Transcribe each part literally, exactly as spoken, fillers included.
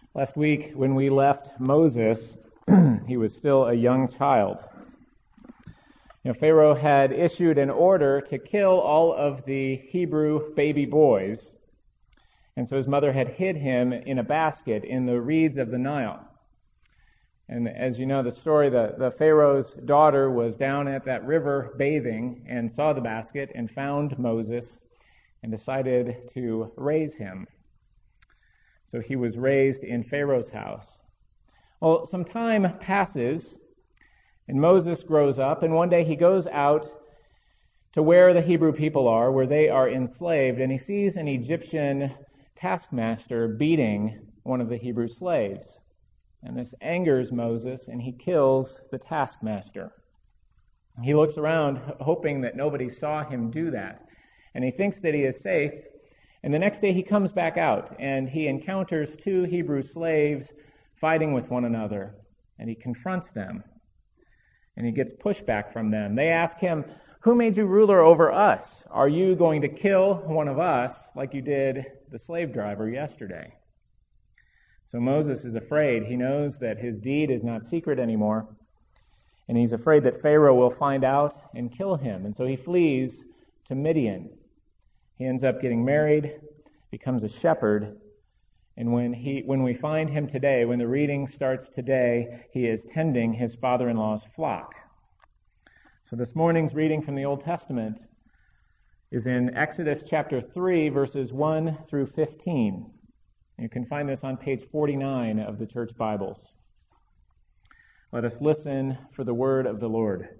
Last week, when we left Moses, he was still a young child. You know, Pharaoh had issued an order to kill all of the Hebrew baby boys, and so his mother had hid him in a basket in the reeds of the Nile. And as you know the story, the, the Pharaoh's daughter was down at that river bathing and saw the basket and found Moses and decided to raise him. So he was raised in Pharaoh's house. Well, some time passes, and Moses grows up, and one day he goes out to where the Hebrew people are, where they are enslaved, and he sees an Egyptian taskmaster beating one of the Hebrew slaves. And this angers Moses, and he kills the taskmaster. He looks around, hoping that nobody saw him do that, and he thinks that he is safe. And the next day he comes back out, and he encounters two Hebrew slaves fighting with one another, and he confronts them, and he gets pushback from them. They ask him, "Who made you ruler over us? Are you going to kill one of us like you did the slave driver yesterday?" So Moses is afraid. He knows that his deed is not secret anymore, and he's afraid that Pharaoh will find out and kill him, and so he flees to Midian. He ends up getting married, becomes a shepherd, and when he when we find him today, when the reading starts today, he is tending his father-in-law's flock. So this morning's reading from the Old Testament is in Exodus chapter three, verses one through fifteen. You can find this on page forty-nine of the church Bibles. Let us listen for the word of the Lord.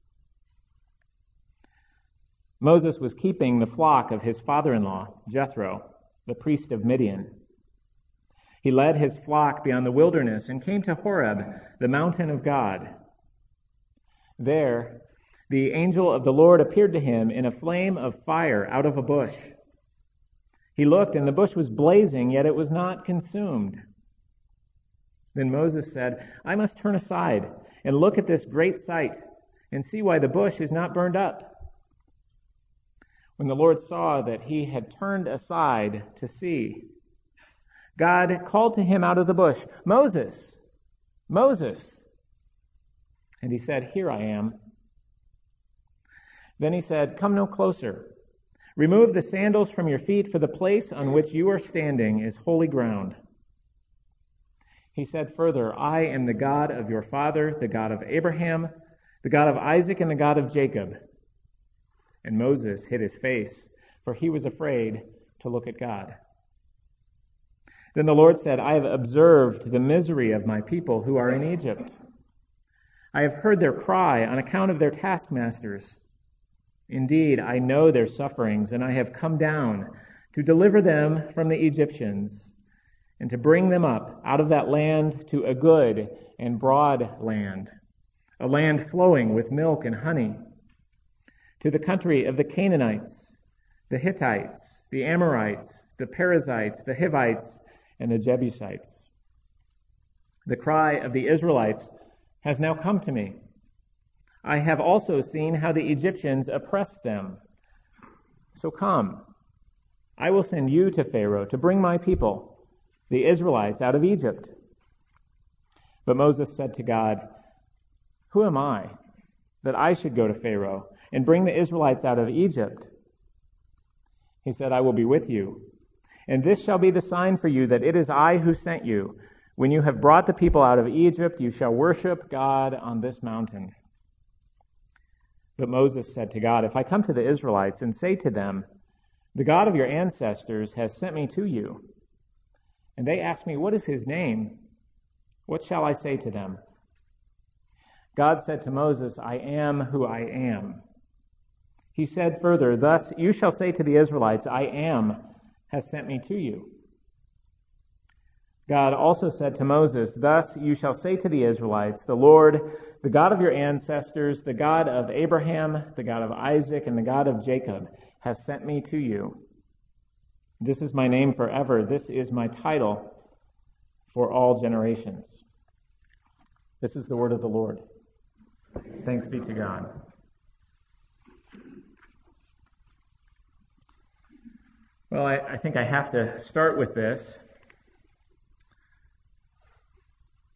Moses was keeping the flock of his father-in-law, Jethro, the priest of Midian. He led his flock beyond the wilderness and came to Horeb, the mountain of God. There, the angel of the Lord appeared to him in a flame of fire out of a bush. He looked, and the bush was blazing, yet it was not consumed. Then Moses said, "I must turn aside and look at this great sight and see why the bush is not burned up." When the Lord saw that he had turned aside to see, God called to him out of the bush, "Moses, Moses." And he said, "Here I am." Then he said, "Come no closer. Remove the sandals from your feet, for the place on which you are standing is holy ground." He said further, "I am the God of your father, the God of Abraham, the God of Isaac, and the God of Jacob." And Moses hid his face, for he was afraid to look at God. Then the Lord said, "I have observed the misery of my people who are in Egypt. I have heard their cry on account of their taskmasters. Indeed, I know their sufferings, and I have come down to deliver them from the Egyptians and to bring them up out of that land to a good and broad land, a land flowing with milk and honey, to the country of the Canaanites, the Hittites, the Amorites, the Perizzites, the Hivites, and the Jebusites. The cry of the Israelites has now come to me. I have also seen how the Egyptians oppressed them. So come, I will send you to Pharaoh to bring my people, the Israelites, out of Egypt." But Moses said to God, "Who am I that I should go to Pharaoh and bring the Israelites out of Egypt?" He said, "I will be with you, and this shall be the sign for you that it is I who sent you. When you have brought the people out of Egypt, you shall worship God on this mountain." But Moses said to God, "If I come to the Israelites and say to them, 'The God of your ancestors has sent me to you,' and they ask me, 'What is his name?' what shall I say to them?" God said to Moses, "I am who I am." He said further, "Thus you shall say to the Israelites, 'I am has sent me to you.'" God also said to Moses, "Thus you shall say to the Israelites, 'The Lord, the God of your ancestors, the God of Abraham, the God of Isaac, and the God of Jacob, has sent me to you. This is my name forever. This is my title for all generations.'" This is the word of the Lord. Thanks be to God. Well, I, I think I have to start with this.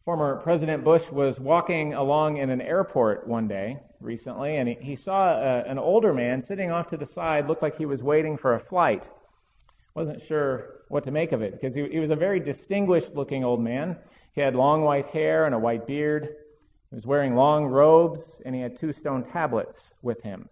Former President Bush was walking along in an airport one day recently, and he, he saw a, an older man sitting off to the side, looked like he was waiting for a flight. Wasn't sure what to make of it, because he, he was a very distinguished-looking old man. He had long white hair and a white beard. He was wearing long robes, and he had two stone tablets with him.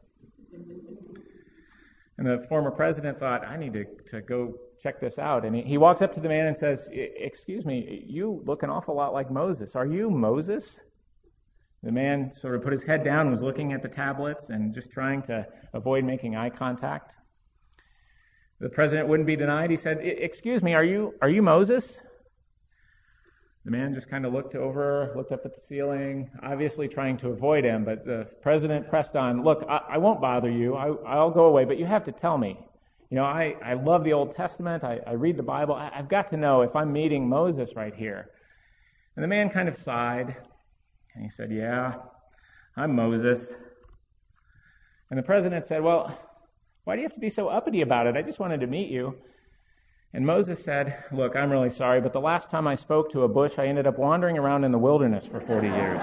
And the former president thought, I need to, to go check this out. And he, he walks up to the man and says, excuse me, you look an awful lot like Moses. Are you Moses? The man sort of put his head down, was looking at the tablets and just trying to avoid making eye contact. The president wouldn't be denied. He said, excuse me, are you are you Moses? The man just kind of looked over, looked up at the ceiling, obviously trying to avoid him, but the president pressed on, look, I, I won't bother you. I, I'll go away, but you have to tell me. You know, I, I love the Old Testament. I, I read the Bible. I, I've got to know if I'm meeting Moses right here. And the man kind of sighed, and he said, yeah, I'm Moses. And the president said, well, why do you have to be so uppity about it? I just wanted to meet you. And Moses said, look, I'm really sorry, but the last time I spoke to a bush, I ended up wandering around in the wilderness for forty years.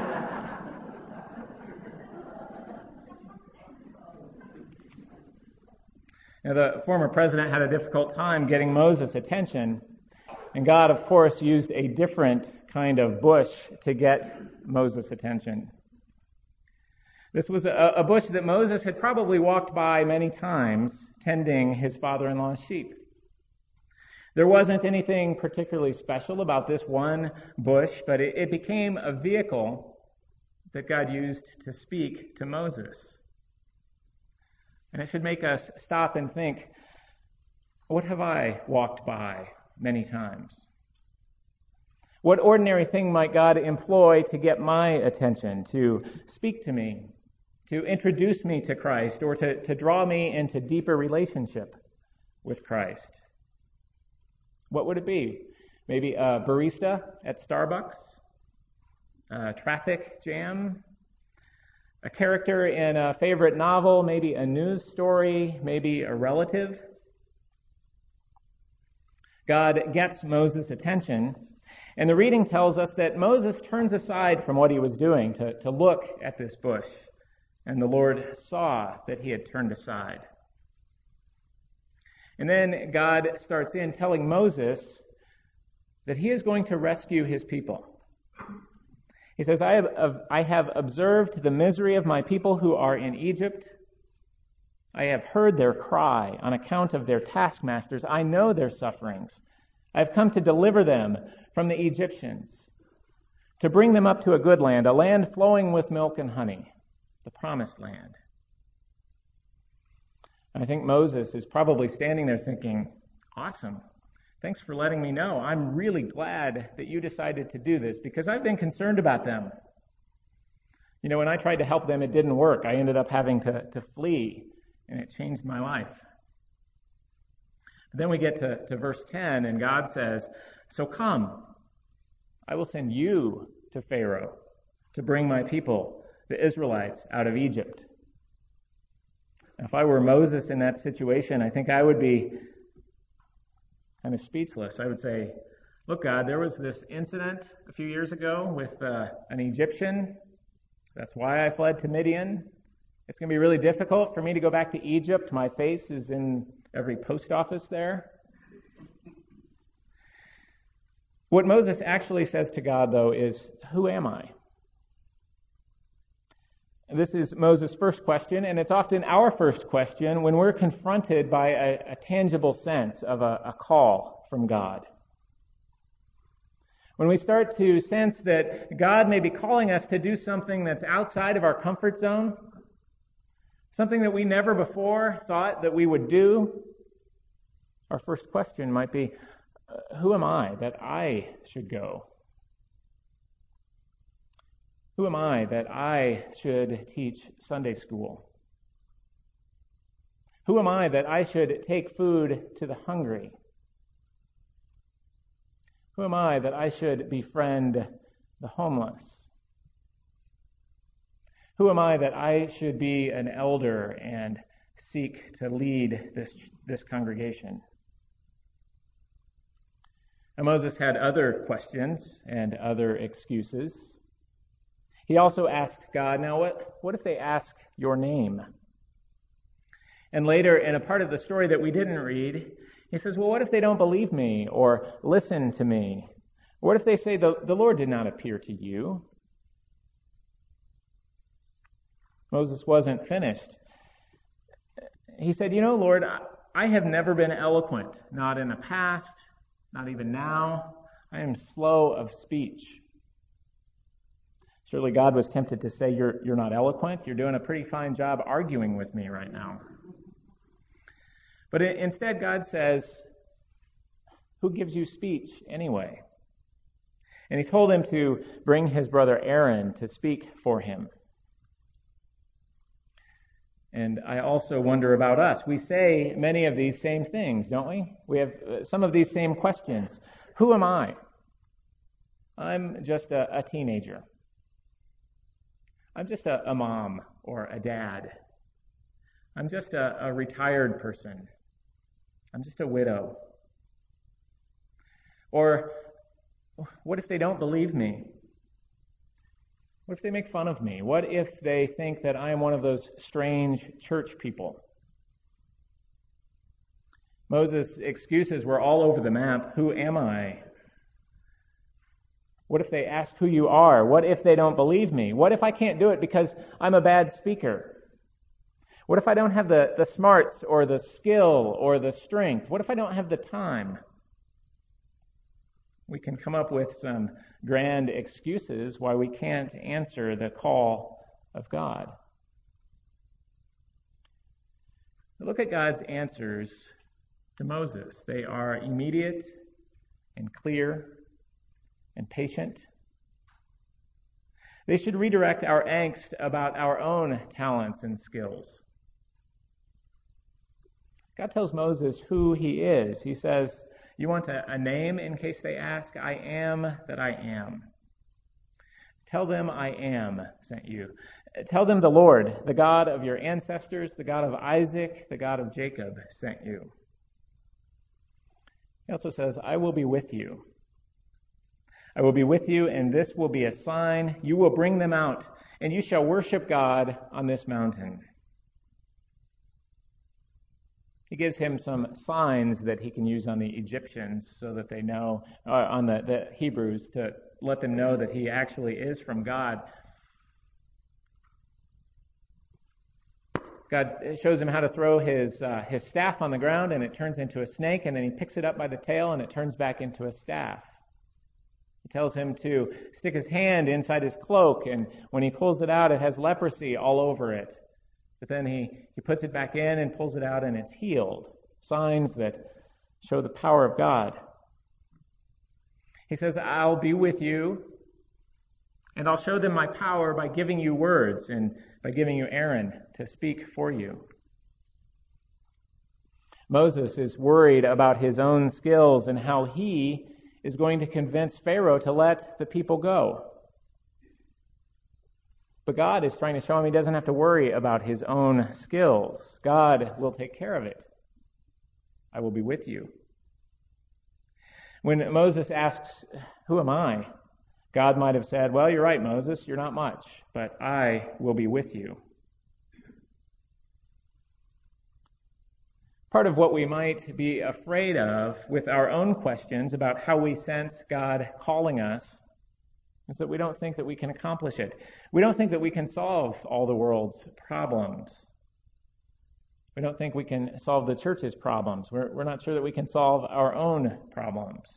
Now, the former president had a difficult time getting Moses' attention, and God, of course, used a different kind of bush to get Moses' attention. This was a, a bush that Moses had probably walked by many times, tending his father-in-law's sheep. There wasn't anything particularly special about this one bush, but it, it became a vehicle that God used to speak to Moses. And it should make us stop and think, what have I walked by many times? What ordinary thing might God employ to get my attention, to speak to me, to introduce me to Christ, or to, to draw me into deeper relationship with Christ? What would it be? Maybe a barista at Starbucks, a traffic jam, a character in a favorite novel, maybe a news story, maybe a relative. God gets Moses' attention, and the reading tells us that Moses turns aside from what he was doing to, to look at this bush, and the Lord saw that he had turned aside. And then God starts in telling Moses that he is going to rescue his people. He says, I have, I have observed the misery of my people who are in Egypt. I have heard their cry on account of their taskmasters. I know their sufferings. I have come to deliver them from the Egyptians, to bring them up to a good land, a land flowing with milk and honey, the promised land. I think Moses is probably standing there thinking, awesome. Thanks for letting me know. I'm really glad that you decided to do this because I've been concerned about them. You know, when I tried to help them, it didn't work. I ended up having to, to flee, and it changed my life. But then we get to, to verse ten, and God says, so come, I will send you to Pharaoh to bring my people, the Israelites, out of Egypt. If I were Moses in that situation, I think I would be kind of speechless. I would say, look, God, there was this incident a few years ago with uh, an Egyptian. That's why I fled to Midian. It's going to be really difficult for me to go back to Egypt. My face is in every post office there. What Moses actually says to God, though, is, who am I? This is Moses' first question, and it's often our first question when we're confronted by a, a tangible sense of a, a call from God. When we start to sense that God may be calling us to do something that's outside of our comfort zone, something that we never before thought that we would do, our first question might be, who am I that I should go? Who am I that I should teach Sunday school? Who am I that I should take food to the hungry? Who am I that I should befriend the homeless? Who am I that I should be an elder and seek to lead this, this congregation? And Moses had other questions and other excuses. He also asked God, now what, what if they ask your name? And later, in a part of the story that we didn't read, he says, well, what if they don't believe me or listen to me? What if they say, the, the Lord did not appear to you? Moses wasn't finished. He said, you know, Lord, I, I have never been eloquent, not in the past, not even now. I am slow of speech. Surely God was tempted to say, you're, you're not eloquent. You're doing a pretty fine job arguing with me right now. But instead, God says, who gives you speech anyway? And he told him to bring his brother Aaron to speak for him. And I also wonder about us. We say many of these same things, don't we? We have some of these same questions. Who am I? I'm just a, a teenager. I'm just a, a mom or a dad. I'm just a, a retired person. I'm just a widow. Or what if they don't believe me? What if they make fun of me? What if they think that I am one of those strange church people? Moses' excuses were all over the map. Who am I? What if they ask who you are? What if they don't believe me? What if I can't do it because I'm a bad speaker? What if I don't have the, the smarts or the skill or the strength? What if I don't have the time? We can come up with some grand excuses why we can't answer the call of God. Look at God's answers to Moses. They are immediate and clear and patient. They should redirect our angst about our own talents and skills. God tells Moses who he is. He says, you want a, a name in case they ask? I am that I am. Tell them I am sent you. Tell them the Lord, the God of your ancestors, the God of Isaac, the God of Jacob sent you. He also says, I will be with you. I will be with you, and this will be a sign. You will bring them out, and you shall worship God on this mountain. He gives him some signs that he can use on the Egyptians so that they know, uh, on the, the Hebrews, to let them know that he actually is from God. God shows him how to throw his uh, his staff on the ground, and it turns into a snake, and then he picks it up by the tail, and it turns back into a staff. He tells him to stick his hand inside his cloak, and when he pulls it out, it has leprosy all over it. But then he, he puts it back in and pulls it out, and it's healed. Signs that show the power of God. He says, I'll be with you, and I'll show them my power by giving you words and by giving you Aaron to speak for you. Moses is worried about his own skills and how he is going to convince Pharaoh to let the people go. But God is trying to show him he doesn't have to worry about his own skills. God will take care of it. I will be with you. When Moses asks, who am I? God might have said, well, you're right, Moses, you're not much, but I will be with you. Part of what we might be afraid of with our own questions about how we sense God calling us is that we don't think that we can accomplish it. We don't think that we can solve all the world's problems. We don't think we can solve the church's problems. We're, we're not sure that we can solve our own problems.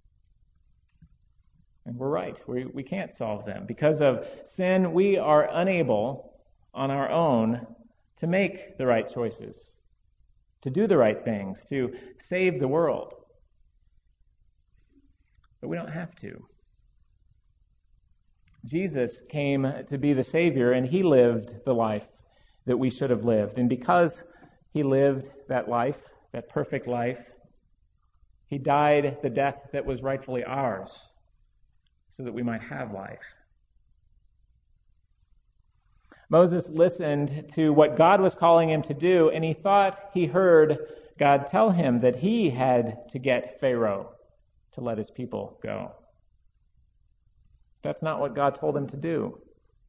And we're right. We, we can't solve them. Because of sin, we are unable on our own to make the right choices, to do the right things, to save the world. But we don't have to. Jesus came to be the Savior, and he lived the life that we should have lived. And because he lived that life, that perfect life, he died the death that was rightfully ours, so that we might have life. Moses listened to what God was calling him to do, and he thought he heard God tell him that he had to get Pharaoh to let his people go. That's not what God told him to do.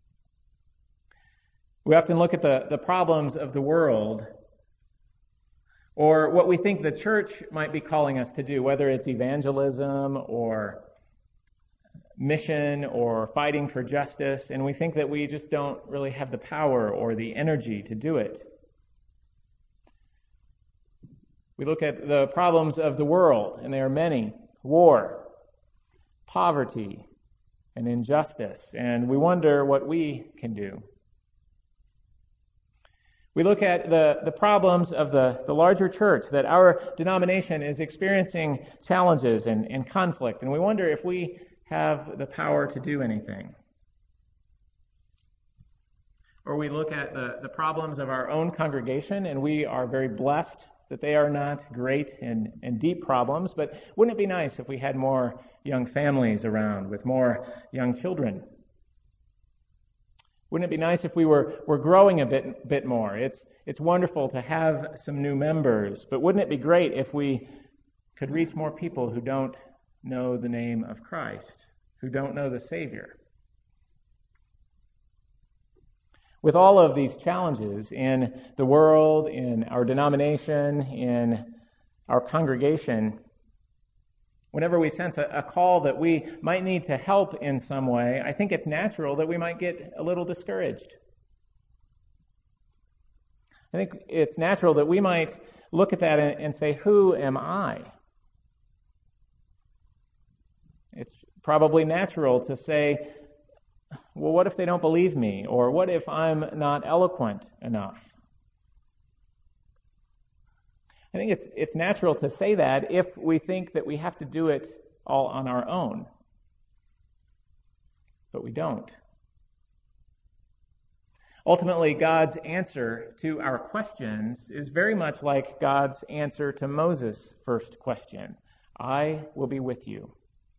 We often look at the, the problems of the world, or what we think the church might be calling us to do, whether it's evangelism or mission or fighting for justice, and we think that we just don't really have the power or the energy to do it. We look at the problems of the world, and there are many: war, poverty, and injustice, and we wonder what we can do. We look at the, the problems of the, the larger church, that our denomination is experiencing challenges and, and conflict, and we wonder if we have the power to do anything. Or we look at the, the problems of our own congregation, and we are very blessed that they are not great and, and deep problems, but wouldn't it be nice if we had more young families around with more young children? Wouldn't it be nice if we were, were growing a bit bit more? It's it's wonderful to have some new members, but wouldn't it be great if we could reach more people who don't know the name of Christ, who don't know the Savior? With all of these challenges in the world, in our denomination, in our congregation, whenever we sense a, a call that we might need to help in some way, I think it's natural that we might get a little discouraged. I think it's natural that we might look at that and, and say, who am I? It's probably natural to say, well, what if they don't believe me? Or what if I'm not eloquent enough? I think it's it's natural to say that if we think that we have to do it all on our own. But we don't. Ultimately, God's answer to our questions is very much like God's answer to Moses' first question: I will be with you.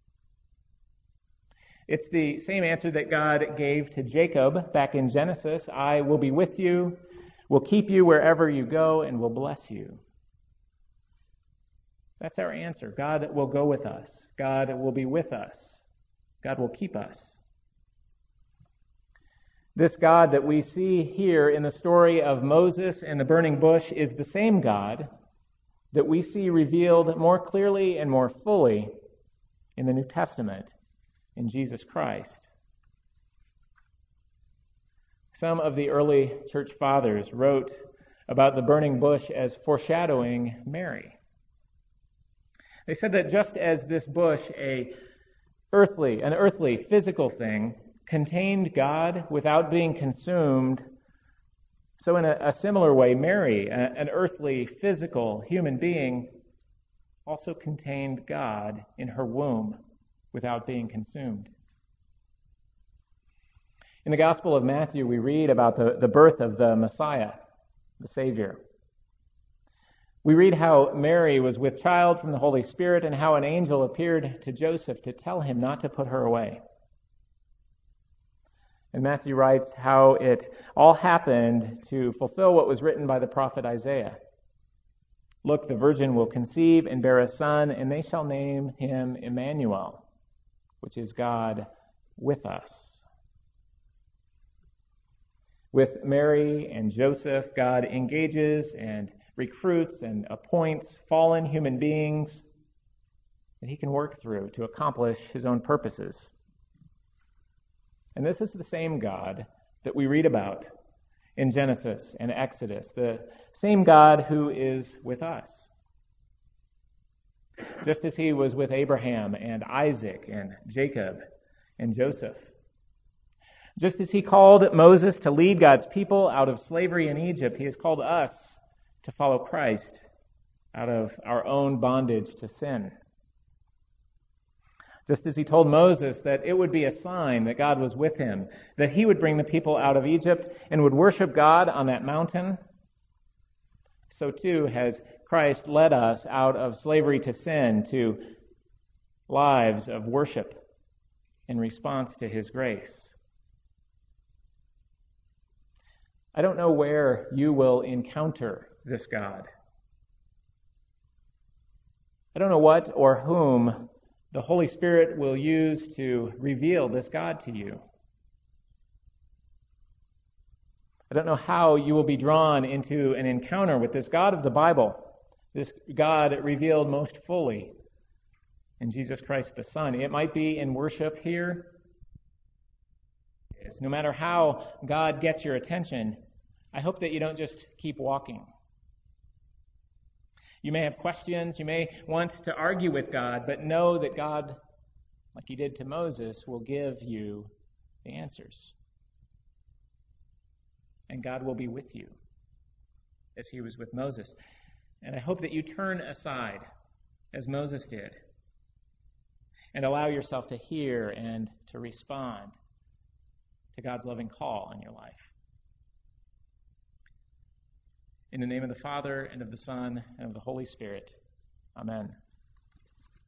It's the same answer that God gave to Jacob back in Genesis: I will be with you, will keep you wherever you go, and will bless you. That's our answer. God will go with us. God will be with us. God will keep us. This God that we see here in the story of Moses and the burning bush is the same God that we see revealed more clearly and more fully in the New Testament, in Jesus Christ. Some of the early church fathers wrote about the burning bush as foreshadowing Mary. They said that just as this bush, a earthly, an earthly, physical thing, contained God without being consumed, so in a, a similar way, Mary, a, an earthly, physical, human being, also contained God in her womb without being consumed. In the Gospel of Matthew, we read about the, the birth of the Messiah, the Savior. We read how Mary was with child from the Holy Spirit and how an angel appeared to Joseph to tell him not to put her away. And Matthew writes how it all happened to fulfill what was written by the prophet Isaiah. Look, the virgin will conceive and bear a son, and they shall name him Emmanuel, which is God with us. With Mary and Joseph, God engages and recruits and appoints fallen human beings that he can work through to accomplish his own purposes. And this is the same God that we read about in Genesis and Exodus, the same God who is with us. Just as he was with Abraham and Isaac and Jacob and Joseph. Just as he called Moses to lead God's people out of slavery in Egypt, he has called us to follow Christ out of our own bondage to sin. Just as he told Moses that it would be a sign that God was with him, that he would bring the people out of Egypt and would worship God on that mountain, so too has Christ led us out of slavery to sin to lives of worship in response to his grace. I don't know where you will encounter this God. I don't know what or whom the Holy Spirit will use to reveal this God to you. I don't know how you will be drawn into an encounter with this God of the Bible, this God revealed most fully in Jesus Christ the Son. It might be in worship here. No matter how God gets your attention, I hope that you don't just keep walking. You may have questions, you may want to argue with God, but know that God, like he did to Moses, will give you the answers. And God will be with you, as he was with Moses. And I hope that you turn aside, as Moses did, and allow yourself to hear and to respond to God's loving call on your life. In the name of the Father, and of the Son, and of the Holy Spirit. Amen.